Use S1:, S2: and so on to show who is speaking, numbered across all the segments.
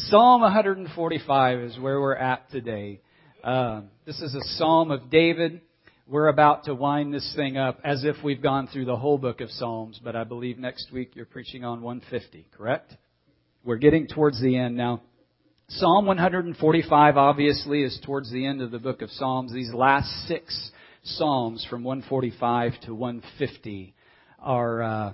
S1: Psalm 145 is where we're at today. This is a Psalm of David. We're about to wind this thing up as if we've gone through the whole book of Psalms, but I believe next week you're preaching on 150, correct? We're getting towards the end now. Psalm 145 obviously is towards the end of the book of Psalms. These last 6 Psalms from 145 to 150 are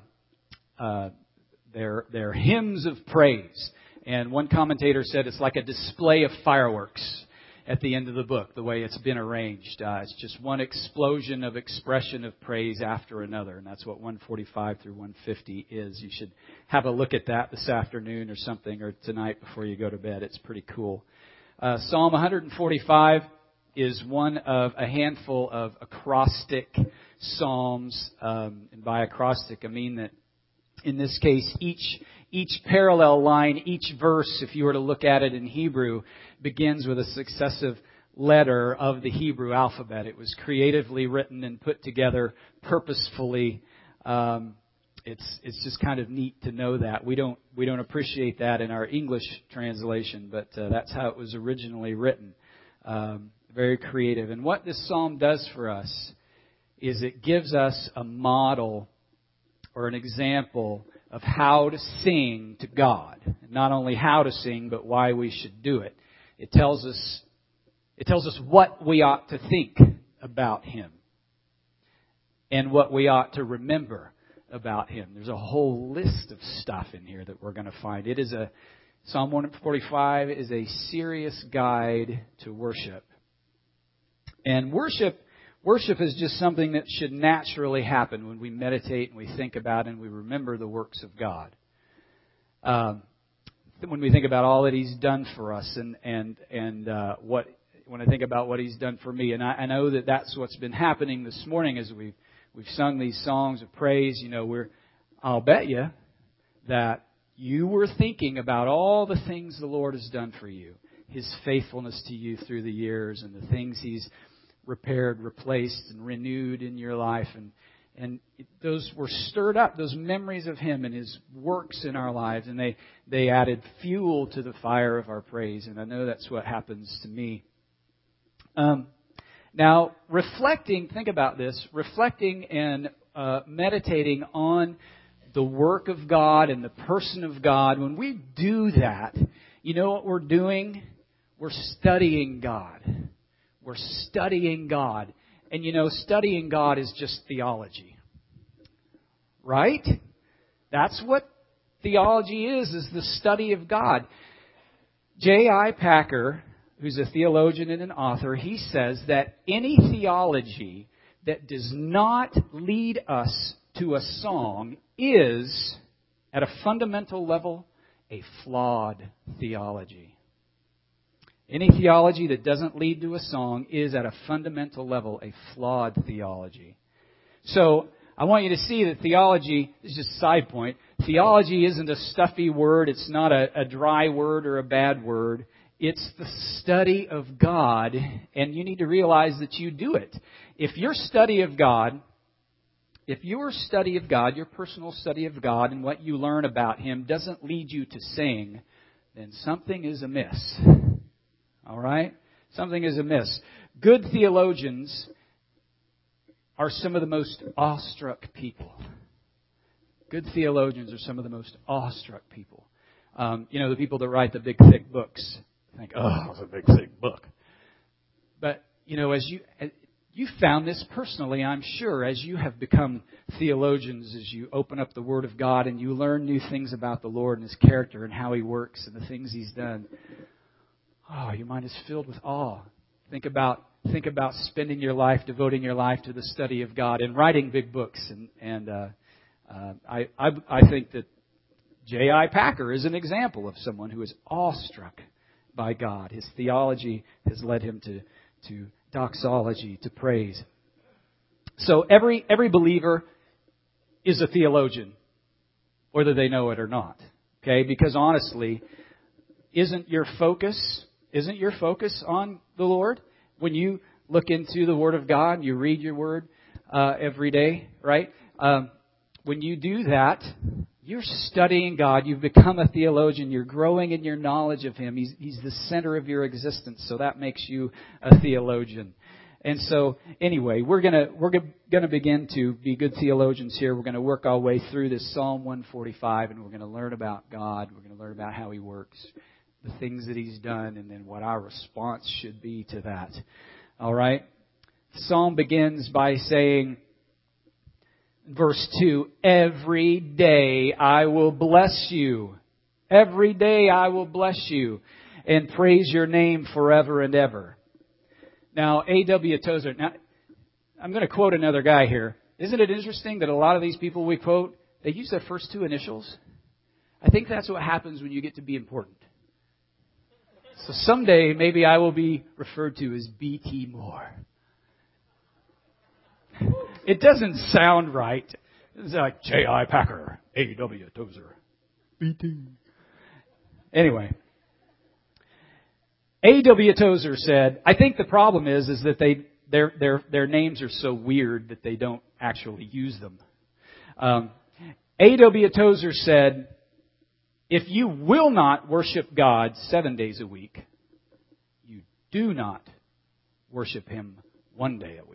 S1: they're hymns of praise. And one commentator said it's like a display of fireworks at the end of the book, the way it's been arranged. It's just one explosion of expression of praise after another. And that's what 145 through 150 is. You should have a look at that this afternoon or something, or tonight before you go to bed. It's pretty cool. Psalm 145 is one of a handful of acrostic psalms. And by acrostic, I mean that in this case, each parallel line, each verse, if you were to look at it in Hebrew, begins with a successive letter of the Hebrew alphabet. It was creatively written and put together purposefully. It's just kind of neat to know that. We don't appreciate that in our English translation, but that's how it was originally written. Very creative. And what this psalm does for us is it gives us a model or an example of how to sing to God. Not only how to sing, but why we should do it. It tells us what we ought to think about Him and what we ought to remember about Him. There's a whole list of stuff in here that we're going to find. Psalm 145 is a serious guide to worship. And worship is just something that should naturally happen when we meditate and we think about and we remember the works of God. When we think about all that He's done for us and when I think about what He's done for me, and I know that that's what's been happening this morning as we've sung these songs of praise. You know, I'll bet you that you were thinking about all the things the Lord has done for you, His faithfulness to you through the years, and the things He's repaired, replaced, and renewed in your life. And those were stirred up, those memories of Him and His works in our lives, and they added fuel to the fire of our praise. And I know that's what happens to me. Now, think about this, reflecting and meditating on the work of God and the person of God. When we do that, you know what we're doing? We're studying God. We're studying God. And you know, studying God is just theology. Right? That's what theology is the study of God. J.I. Packer, who's a theologian and an author, he says that any theology that does not lead us to a song is, at a fundamental level, a flawed theology. Any theology that doesn't lead to a song is, at a fundamental level, a flawed theology. So, I want you to see that theology is just a side point. Theology isn't a stuffy word. It's not a dry word or a bad word. It's the study of God, and you need to realize that you do it. If your study of God, your personal study of God and what you learn about Him doesn't lead you to sing, then something is amiss. All right? Something is amiss. Good theologians are some of the most awestruck people. Good theologians are some of the most awestruck people. The people that write the big, thick books think, oh, it's a big, thick book. But, as you found this personally, I'm sure, as you have become theologians, as you open up the Word of God and you learn new things about the Lord and His character and how He works and the things He's done. Oh, your mind is filled with awe. Think about spending your life, devoting your life to the study of God and writing big books. I think that J.I. Packer is an example of someone who is awestruck by God. His theology has led him to doxology, to praise. So every believer is a theologian, whether they know it or not. Okay, because honestly, isn't your focus on the Lord? When you look into the Word of God, you read your Word every day, right? When you do that, You're studying God. You've become a theologian. You're growing in your knowledge of Him. He's the center of your existence, so that makes you a theologian. And so, anyway, we're gonna begin to be good theologians here. We're going to work our way through this Psalm 145, and we're going to learn about God. We're going to learn about how He works, the things that He's done, and then what our response should be to that. All right? The Psalm begins by saying, verse 2, every day I will bless you. Every day I will bless you and praise your name forever and ever. Now, A.W. Tozer, now, I'm going to quote another guy here. Isn't it interesting that a lot of these people we quote, they use their first two initials? I think that's what happens when you get to be important. So someday, maybe I will be referred to as B.T. Moore. It doesn't sound right. It's like J.I. Packer, A.W. Tozer, B.T. Anyway, A.W. Tozer said, I think the problem is that their names are so weird that they don't actually use them. A.W. Tozer said, if you will not worship God 7 days a week, you do not worship Him 1 day a week.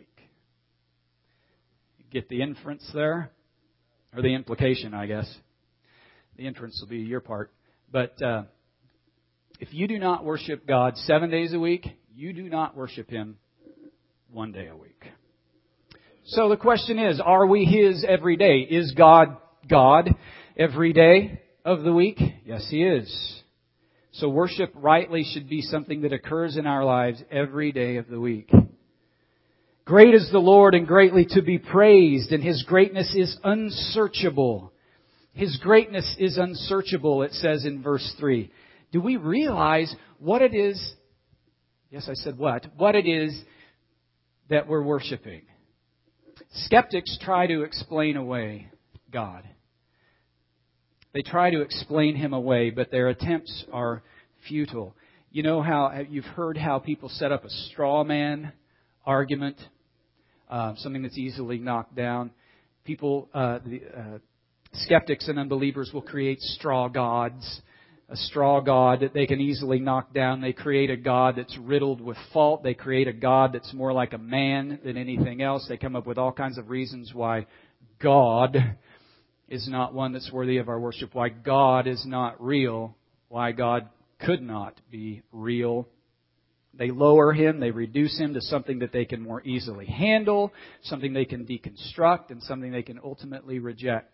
S1: Get the inference there? Or the implication, I guess. The inference will be your part. But if you do not worship God 7 days a week, you do not worship Him 1 day a week. So the question is, are we His every day? Is God every day of the week? Yes, He is. So worship rightly should be something that occurs in our lives every day of the week. Great is the Lord and greatly to be praised, and His greatness is unsearchable. His greatness is unsearchable, it says in verse 3. Do we realize what it is? Yes, I said what? What it is that we're worshiping. Skeptics try to explain away God. They try to explain Him away, but their attempts are futile. You know how you've heard how people set up a straw man argument, something that's easily knocked down. People, skeptics and unbelievers will create straw gods. A straw god that they can easily knock down. They create a God that's riddled with fault. They create a God that's more like a man than anything else. They come up with all kinds of reasons why God is not one that's worthy of our worship, why God is not real, why God could not be real. They lower Him, they reduce Him to something that they can more easily handle, something they can deconstruct, and something they can ultimately reject.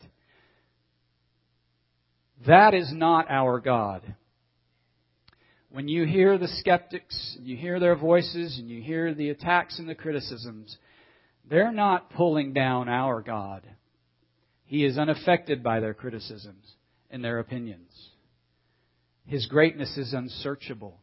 S1: That is not our God. When you hear the skeptics, you hear their voices, and you hear the attacks and the criticisms, they're not pulling down our God. He is unaffected by their criticisms and their opinions. His greatness is unsearchable.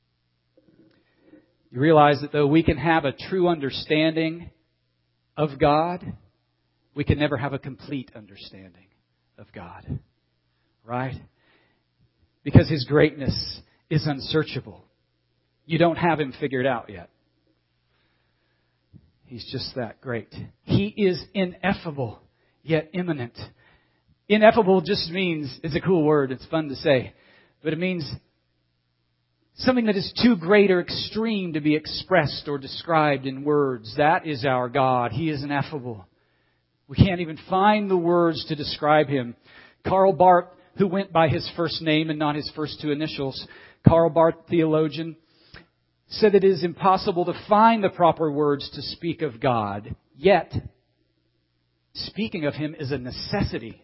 S1: You realize that though we can have a true understanding of God, we can never have a complete understanding of God. Right? Because His greatness is unsearchable. You don't have Him figured out yet. He's just that great. He is ineffable, yet immanent. Ineffable just means, it's a cool word, it's fun to say, but it means something that is too great or extreme to be expressed or described in words. That is our God. He is ineffable. We can't even find the words to describe Him. Karl Barth, who went by his first name and not his first two initials, Karl Barth, theologian, said it is impossible to find the proper words to speak of God. Yet, speaking of Him is a necessity.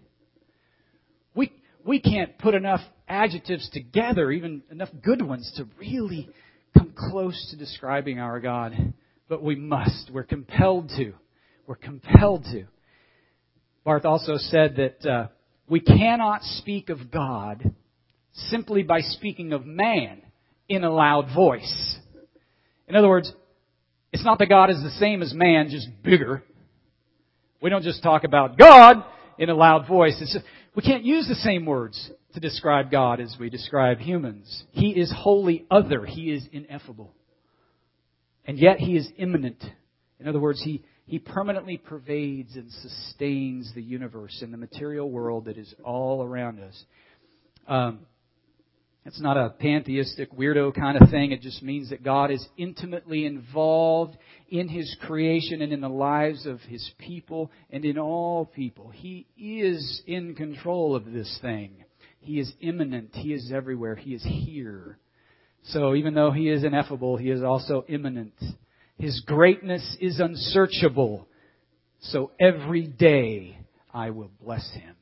S1: We can't put enough adjectives together, even enough good ones, to really come close to describing our God. But we must. We're compelled to. We're compelled to. Barth also said that we cannot speak of God simply by speaking of man in a loud voice. In other words, it's not that God is the same as man, just bigger. We don't just talk about God in a loud voice. We can't use the same words to describe God as we describe humans. He is wholly other. He is ineffable. And yet He is immanent. In other words, He He permanently pervades and sustains the universe and the material world that is all around us. It's not a pantheistic weirdo kind of thing. It just means that God is intimately involved in His creation and in the lives of His people and in all people. He is in control of this thing. He is immanent. He is everywhere. He is here. So even though He is ineffable, He is also immanent. His greatness is unsearchable. So every day I will bless Him.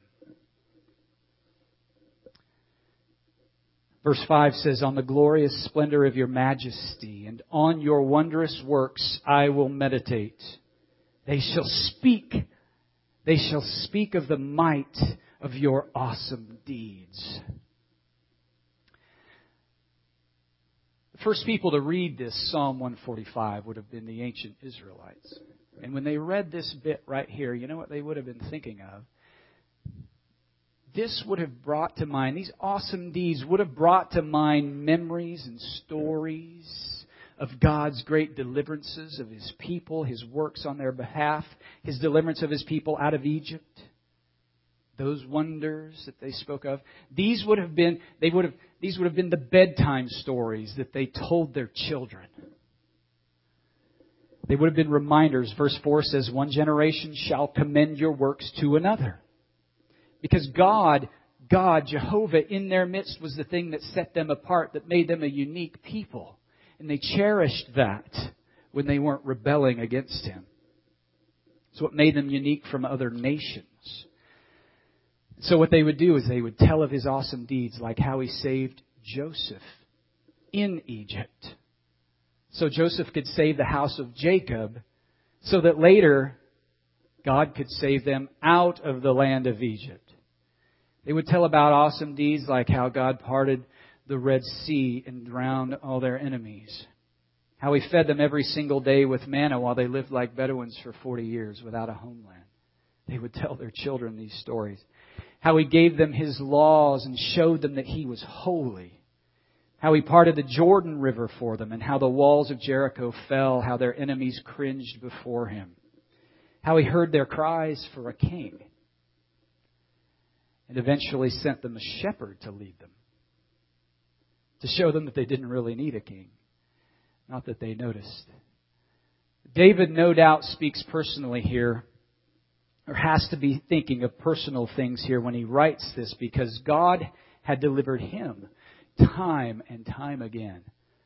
S1: Verse 5 says, on the glorious splendor of your majesty and on your wondrous works I will meditate. They shall speak of the might of your awesome deeds. The first people to read this Psalm 145 would have been the ancient Israelites. And when they read this bit right here, you know what they would have been thinking of? This would have brought to mind, these awesome deeds would have brought to mind memories and stories of God's great deliverances of His people, His works on their behalf, His deliverance of His people out of Egypt. Those wonders that they spoke of. These would have been the bedtime stories that they told their children. They would have been reminders. Verse 4 says, one generation shall commend your works to another. Because God, Jehovah, in their midst was the thing that set them apart, that made them a unique people. And they cherished that when they weren't rebelling against Him. It's what made them unique from other nations. So what they would do is they would tell of His awesome deeds, like how He saved Joseph in Egypt. So Joseph could save the house of Jacob, so that later God could save them out of the land of Egypt. They would tell about awesome deeds like how God parted the Red Sea and drowned all their enemies. How He fed them every single day with manna while they lived like Bedouins for 40 years without a homeland. They would tell their children these stories. How He gave them His laws and showed them that He was holy. How He parted the Jordan River for them and how the walls of Jericho fell, how their enemies cringed before Him. How He heard their cries for a king and eventually sent them a shepherd to lead them, to show them that they didn't really need a king, not that they noticed. David no doubt speaks personally here, or has to be thinking of personal things here when he writes this, because God had delivered him time and time again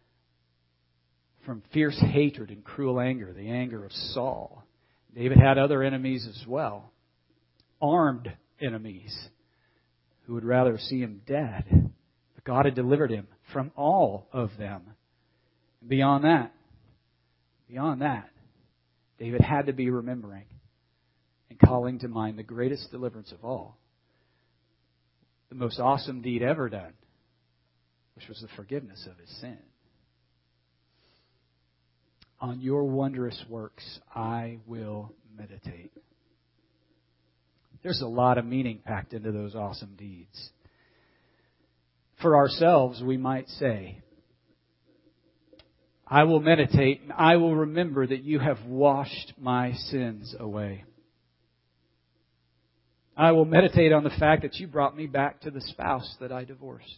S1: from fierce hatred and cruel anger, the anger of Saul. David had other enemies as well, armed enemies who would rather see him dead. But God had delivered him from all of them. And beyond that, David had to be remembering and calling to mind the greatest deliverance of all, the most awesome deed ever done, which was the forgiveness of his sin. On your wondrous works I will meditate. There's a lot of meaning packed into those awesome deeds. For ourselves, we might say, I will meditate and I will remember that you have washed my sins away. I will meditate on the fact that you brought me back to the spouse that I divorced.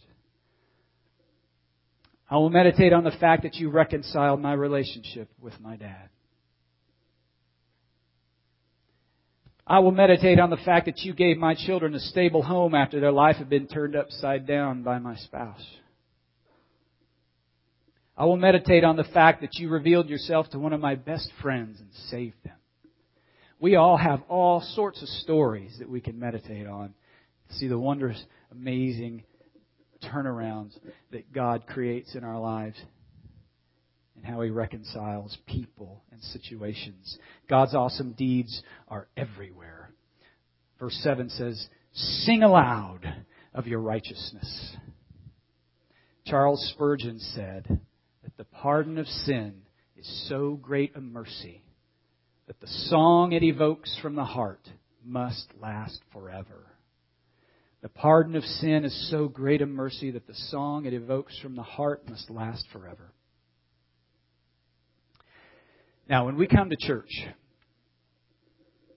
S1: I will meditate on the fact that you reconciled my relationship with my dad. I will meditate on the fact that you gave my children a stable home after their life had been turned upside down by my spouse. I will meditate on the fact that you revealed yourself to one of my best friends and saved them. We all have all sorts of stories that we can meditate on. See the wondrous, amazing turnarounds that God creates in our lives and how He reconciles people and situations. God's awesome deeds are everywhere. Verse 7 says, sing aloud of your righteousness. Charles Spurgeon said that the pardon of sin is so great a mercy that the song it evokes from the heart must last forever. The pardon of sin is so great a mercy that the song it evokes from the heart must last forever. Now, when we come to church,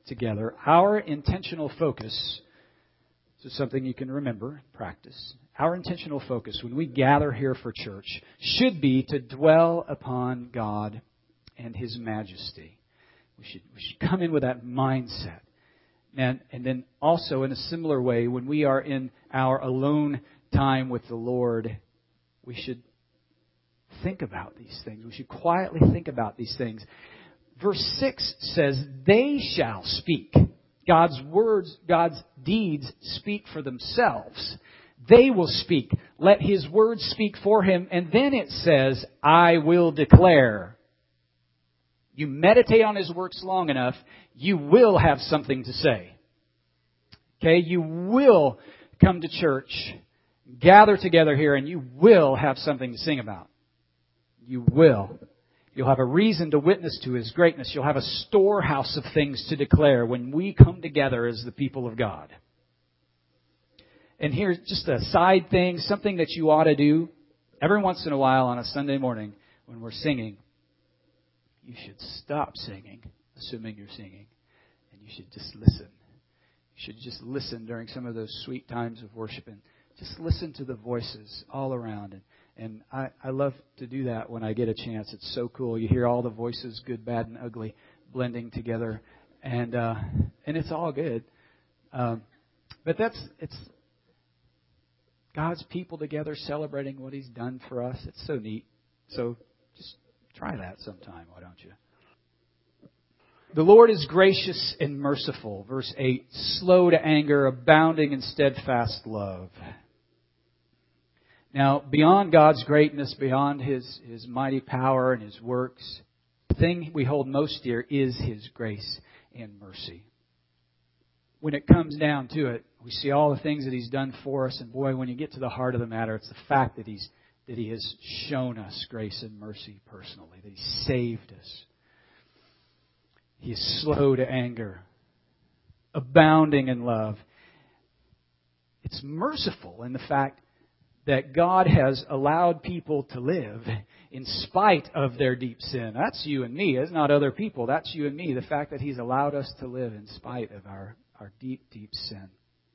S1: together, our intentional focus, this is something you can remember, practice. Our intentional focus when we gather here for church should be to dwell upon God and His majesty. We should come in with that mindset. And then also in a similar way, when we are in our alone time with the Lord, we should think about these things. We should quietly think about these things. Verse 6 says, they shall speak. God's words, God's deeds speak for themselves. They will speak. Let His words speak for Him. And then it says, I will declare. You meditate on His works long enough, you will have something to say. Okay? You will come to church, gather together here, and you will have something to sing about. You will. You'll have a reason to witness to His greatness. You'll have a storehouse of things to declare when we come together as the people of God. And here's just a side thing, something that you ought to do every once in a while on a Sunday morning when we're singing. You should stop singing, assuming you're singing, and you should just listen. You should just listen during some of those sweet times of worship and just listen to the voices all around. And I love to do that when I get a chance. It's so cool. You hear all the voices, good, bad, and ugly, blending together, and it's all good. But it's God's people together celebrating what He's done for us. It's so neat. So just try that sometime, why don't you? The Lord is gracious and merciful. Verse 8, slow to anger, abounding in steadfast love. Now, beyond God's greatness, beyond His mighty power and His works, the thing we hold most dear is His grace and mercy. When it comes down to it, we see all the things that He's done for us, and boy, when you get to the heart of the matter, it's the fact that He has shown us grace and mercy personally, that He saved us. He is slow to anger, abounding in love. It's merciful in the fact that God has allowed people to live in spite of their deep sin. That's you and me. It's not other people. That's you and me. The fact that He's allowed us to live in spite of our deep, deep sin.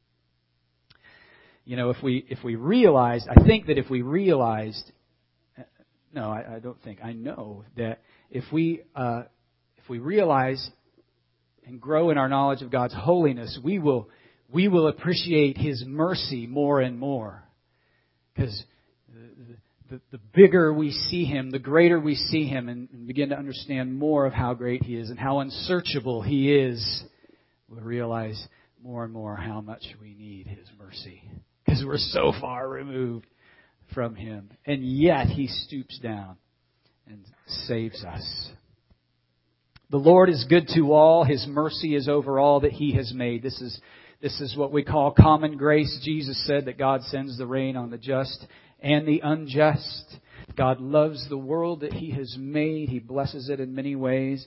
S1: You know, if we realized, I think that if we realized, no, I don't think, I know that if we realize and grow in our knowledge of God's holiness, we will appreciate His mercy more and more. Because the bigger we see Him, the greater we see Him, and begin to understand more of how great He is and how unsearchable He is, we'll realize more and more how much we need His mercy. Because we're so far removed from Him. And yet He stoops down and saves us. The Lord is good to all. His mercy is over all that He has made. This is what we call common grace. Jesus said that God sends the rain on the just and the unjust. God loves the world that He has made. He blesses it in many ways.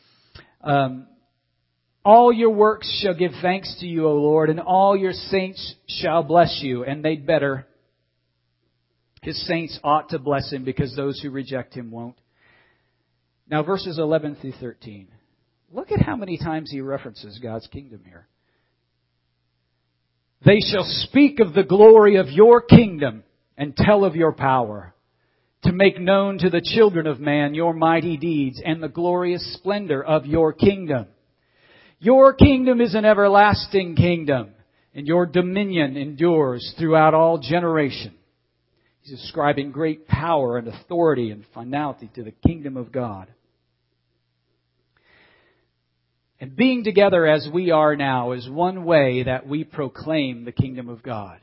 S1: All your works shall give thanks to you, O Lord, and all your saints shall bless you. And they'd better. His saints ought to bless Him because those who reject Him won't. Now verses 11 through 13. Look at how many times He references God's kingdom here. They shall speak of the glory of your kingdom and tell of your power, to make known to the children of man your mighty deeds and the glorious splendor of your kingdom. Your kingdom is an everlasting kingdom, and your dominion endures throughout all generation. He's ascribing great power and authority and finality to the kingdom of God. And being together as we are now is one way that we proclaim the kingdom of God.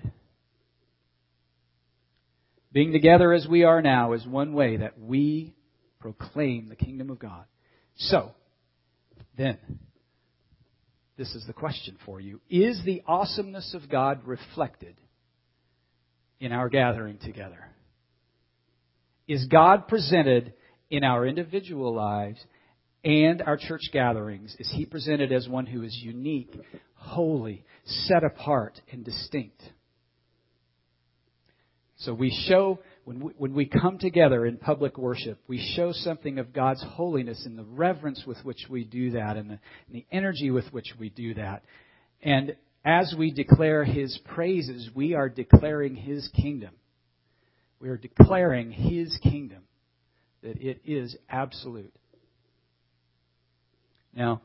S1: Being together as we are now is one way that we proclaim the kingdom of God. So, then, this is the question for you. Is the awesomeness of God reflected in our gathering together? Is God presented in our individual lives and our church gatherings? Is He presented as one who is unique, holy, set apart, and distinct? So we show when we come together in public worship, we show something of God's holiness in the reverence with which we do that and the energy with which we do that. And as we declare His praises, we are declaring His kingdom. We are declaring His kingdom, that it is absolute. Now,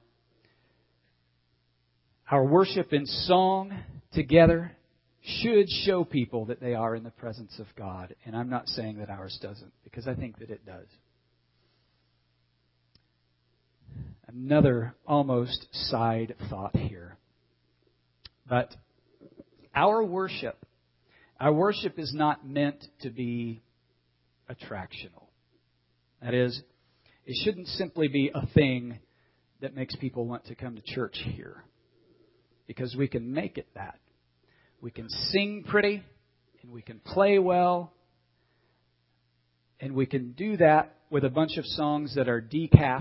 S1: our worship in song together should show people that they are in the presence of God. And I'm not saying that ours doesn't, because I think that it does. Another almost side thought here. But our worship is not meant to be attractional. That is, it shouldn't simply be a thing that makes people want to come to church here. Because we can make it that. We can sing pretty, and we can play well, and we can do that with a bunch of songs that are decaf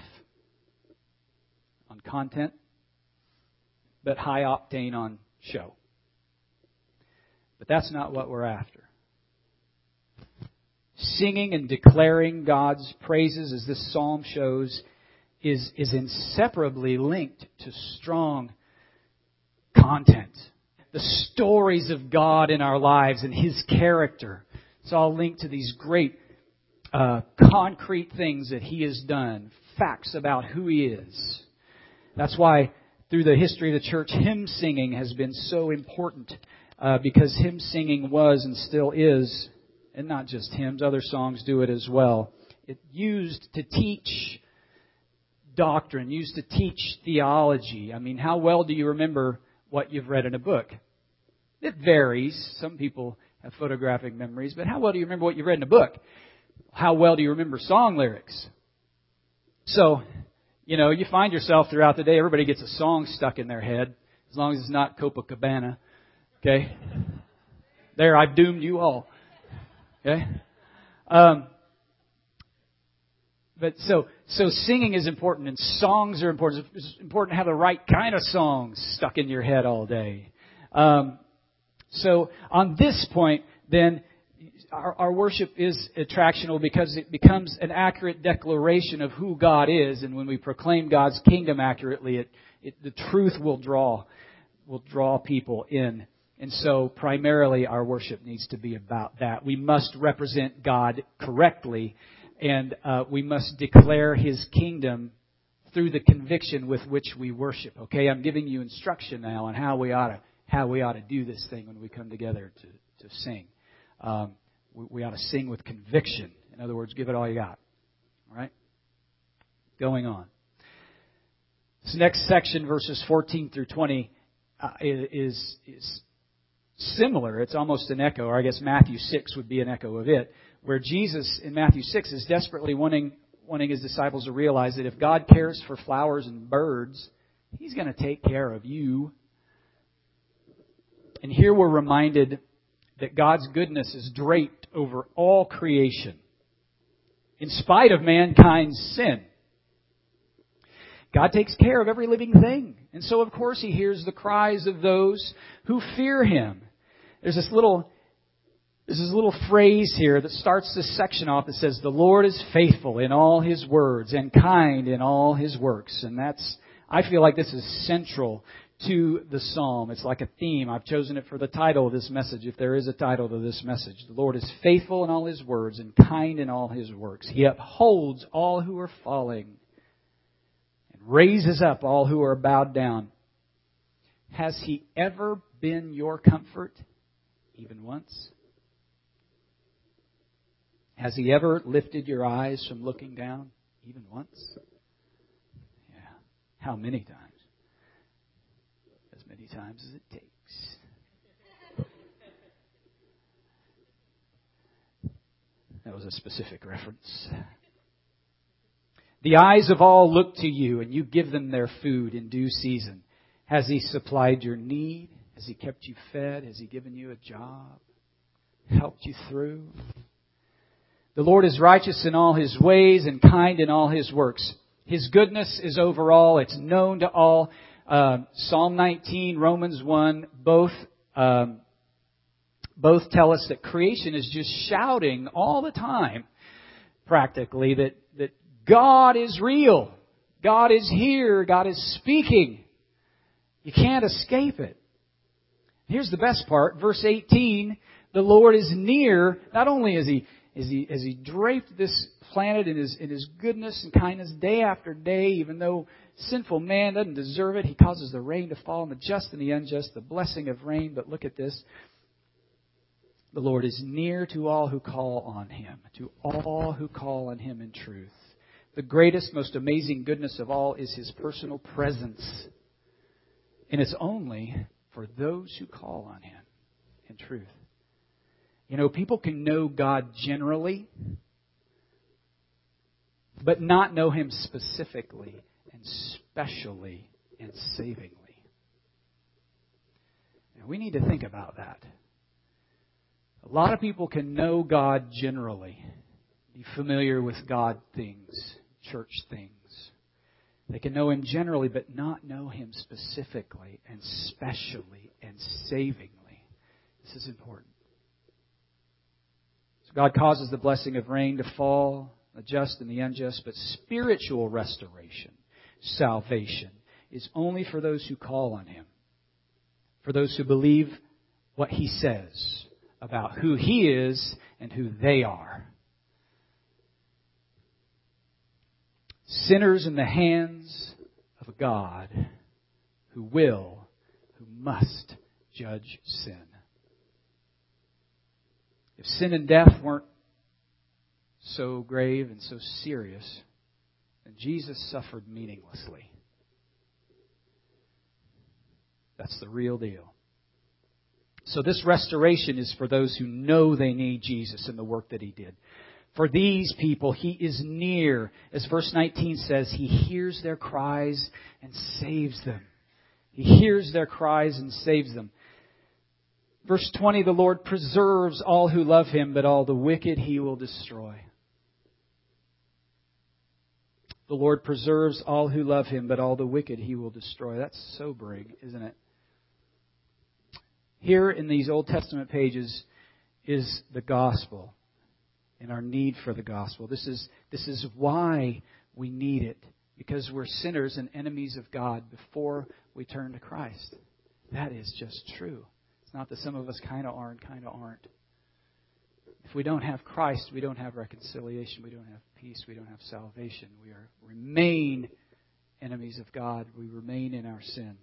S1: on content, but high octane on show. But that's not what we're after. Singing and declaring God's praises, as this psalm shows, is inseparably linked to strong content. The stories of God in our lives and His character. It's all linked to these great concrete things that He has done. Facts about who He is. That's why through the history of the church, hymn singing has been so important. Because hymn singing was and still is, and not just hymns, other songs do it as well. It used to teach doctrine, used to teach theology. I mean, how well do you remember what you've read in a book? It varies. Some people have photographic memories, but how well do you remember what you read in a book? How well do you remember song lyrics? So, you find yourself throughout the day, everybody gets a song stuck in their head, as long as it's not Copacabana. Okay? There, I've doomed you all. Okay? But so singing is important, and songs are important. It's important to have the right kind of songs stuck in your head all day. So on this point, then, our worship is attractional because it becomes an accurate declaration of who God is, and when we proclaim God's kingdom accurately, the truth will draw people in. And so primarily our worship needs to be about that. We must represent God correctly, and we must declare His kingdom through the conviction with which we worship. Okay, I'm giving you instruction now on how we ought to do this thing when we come together to sing. We ought to sing with conviction. In other words, give it all you got. All right? Going on. This next section, verses 14 through 20, is similar. It's almost an echo, or I guess Matthew 6 would be an echo of it, where Jesus in Matthew 6 is desperately wanting His disciples to realize that if God cares for flowers and birds, He's going to take care of you. And here we're reminded that God's goodness is draped over all creation, in spite of mankind's sin. God takes care of every living thing. And so, of course, He hears the cries of those who fear Him. There's this little phrase here that starts this section off that says, "The Lord is faithful in all His words and kind in all His works." And I feel like this is central to the psalm. It's like a theme. I've chosen it for the title of this message, if there is a title to this message. The Lord is faithful in all His words and kind in all His works. He upholds all who are falling and raises up all who are bowed down. Has He ever been your comfort, even once? Has He ever lifted your eyes from looking down, even once? Yeah. How many times? As many times as it takes. That was a specific reference. The eyes of all look to you, and you give them their food in due season. Has He supplied your need? Has He kept you fed? Has He given you a job? Helped you through? The Lord is righteous in all His ways and kind in all His works. His goodness is over all. It's known to all. Psalm 19, Romans 1, both both tell us that creation is just shouting all the time, practically, that God is real. God is here. God is speaking. You can't escape it. Here's the best part. Verse 18, the Lord is near. Not only is He draped this planet in His goodness and kindness day after day, even though sinful man doesn't deserve it, He causes the rain to fall on the just and the unjust, the blessing of rain. But look at this. The Lord is near to all who call on Him, to all who call on Him in truth. The greatest, most amazing goodness of all is His personal presence. And it's only for those who call on Him in truth. You know, people can know God generally, but not know Him specifically and specially and savingly. And we need to think about that. A lot of people can know God generally, be familiar with God things, church things. They can know Him generally, but not know Him specifically and specially and savingly. This is important. So God causes the blessing of rain to fall, the just and the unjust, but spiritual restoration, salvation, is only for those who call on Him, for those who believe what He says about who He is and who they are. Sinners in the hands of a God who must judge sin. If sin and death weren't so grave and so serious, then Jesus suffered meaninglessly. That's the real deal. So this restoration is for those who know they need Jesus and the work that He did. For these people, He is near. As verse 19 says, He hears their cries and saves them. He hears their cries and saves them. Verse 20, the Lord preserves all who love Him, but all the wicked He will destroy. The Lord preserves all who love Him, but all the wicked He will destroy. That's sobering, isn't it? Here in these Old Testament pages is the gospel and our need for the gospel. This is why we need it, because we're sinners and enemies of God before we turn to Christ. That is just true. It's not that some of us kind of are and kind of aren't. If we don't have Christ, we don't have reconciliation, we don't have peace, we don't have salvation. We remain enemies of God. We remain in our sin.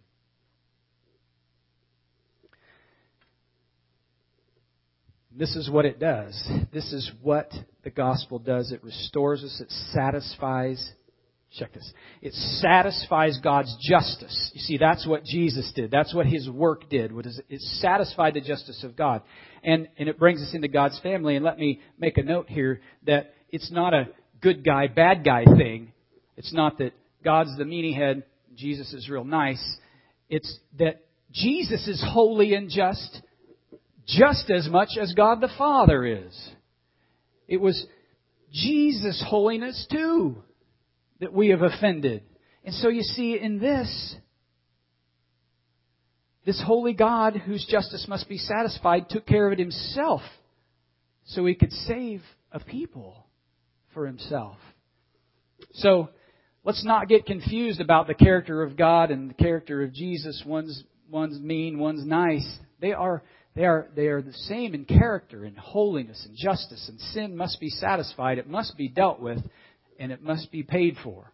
S1: This is what it does. This is what the gospel does. It restores us. It satisfies. Check this. It satisfies God's justice. You see, that's what Jesus did. That's what His work did. It satisfied the justice of God. And it brings us into God's family. And let me make a note here that it's not a good guy, bad guy thing. It's not that God's the meanie head, Jesus is real nice. It's that Jesus is holy and just as much as God the Father is. It was Jesus' holiness too that we have offended. And so you see in this holy God whose justice must be satisfied took care of it Himself so He could save a people for Himself. So let's not get confused about the character of God and the character of Jesus. One's mean, one's nice. They are the same in character, in holiness and justice, and sin must be satisfied. It must be dealt with, and it must be paid for.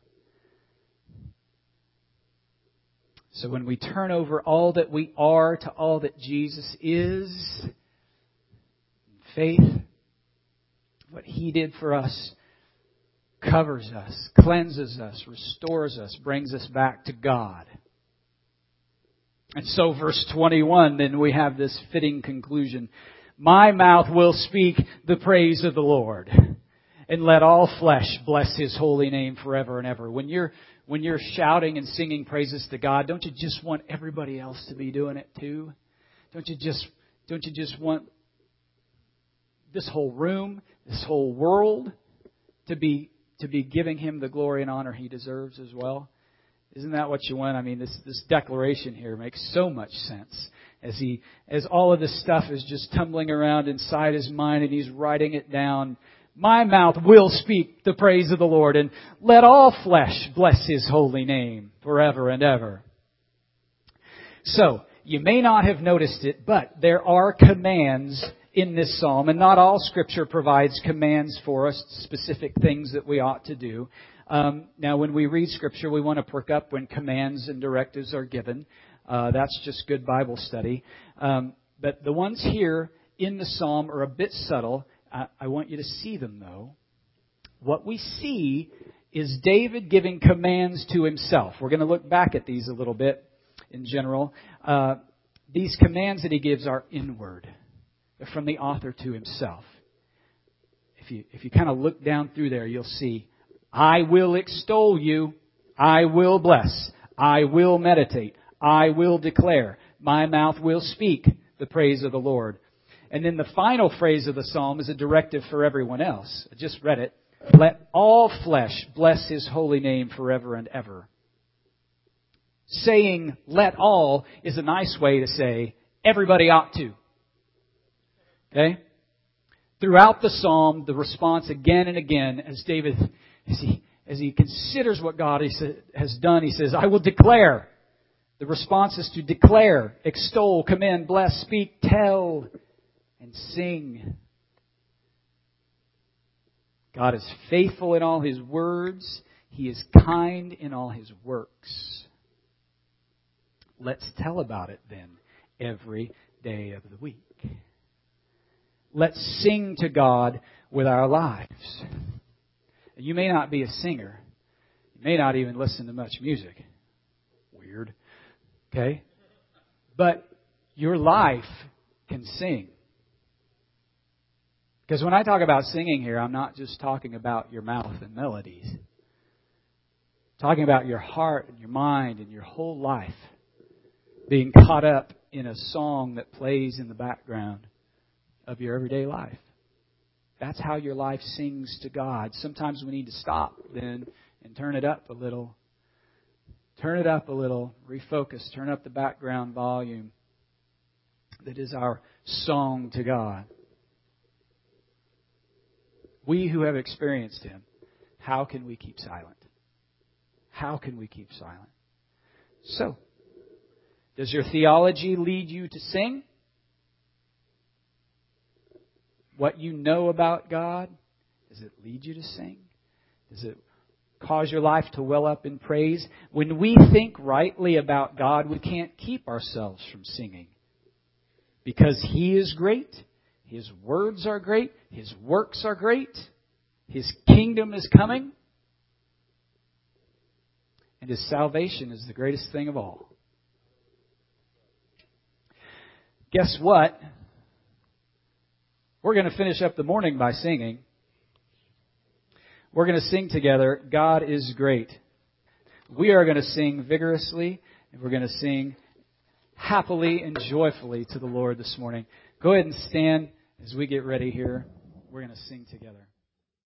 S1: So when we turn over all that we are to all that Jesus is, faith, what He did for us covers us, cleanses us, restores us, brings us back to God. And so verse 21, then we have this fitting conclusion. My mouth will speak the praise of the Lord, and let all flesh bless His holy name forever and ever. When you're shouting and singing praises to God, don't you just want everybody else to be doing it too? Don't you just want this whole room, this whole world to be giving Him the glory and honor He deserves as well? Isn't that what you want? I mean, this declaration here makes so much sense. as all of this stuff is just tumbling around inside his mind and he's writing it down. My mouth will speak the praise of the Lord, and let all flesh bless His holy name forever and ever. So, you may not have noticed it, but there are commands in this psalm, and not all Scripture provides commands for us, specific things that we ought to do. Now, when we read Scripture, we want to perk up when commands and directives are given. That's just good Bible study. But the ones here in the psalm are a bit subtle. I want you to see them, though. What we see is David giving commands to himself. We're going to look back at these a little bit in general. These commands that he gives are inward. They're from the author to himself. If you kind of look down through there, you'll see, I will extol you. I will bless. I will meditate. I will declare. My mouth will speak the praise of the Lord. And then the final phrase of the psalm is a directive for everyone else. I just read it. Let all flesh bless His holy name forever and ever. Saying let all is a nice way to say everybody ought to. Okay? Throughout the psalm, the response again and again, as David, as he considers what God has done, he says, I will declare. The response is to declare, extol, commend, bless, speak, tell, and sing. God is faithful in all His words. He is kind in all His works. Let's tell about it then every day of the week. Let's sing to God with our lives. You may not be a singer. You may not even listen to much music. Weird. Okay? But your life can sing. Because when I talk about singing here, I'm not just talking about your mouth and melodies. I'm talking about your heart and your mind and your whole life being caught up in a song that plays in the background of your everyday life. That's how your life sings to God. Sometimes we need to stop then and turn it up a little. Turn it up a little. Refocus. Turn up the background volume. That is our song to God. We who have experienced Him, how can we keep silent? How can we keep silent? So, does your theology lead you to sing? What you know about God, does it lead you to sing? Does it cause your life to well up in praise? When we think rightly about God, we can't keep ourselves from singing. Because He is great. His words are great. His works are great. His kingdom is coming. And His salvation is the greatest thing of all. Guess what? We're going to finish up the morning by singing. We're going to sing together, God is great. We are going to sing vigorously, and we're going to sing happily and joyfully to the Lord this morning. Go ahead and stand as we get ready here. We're going to sing together.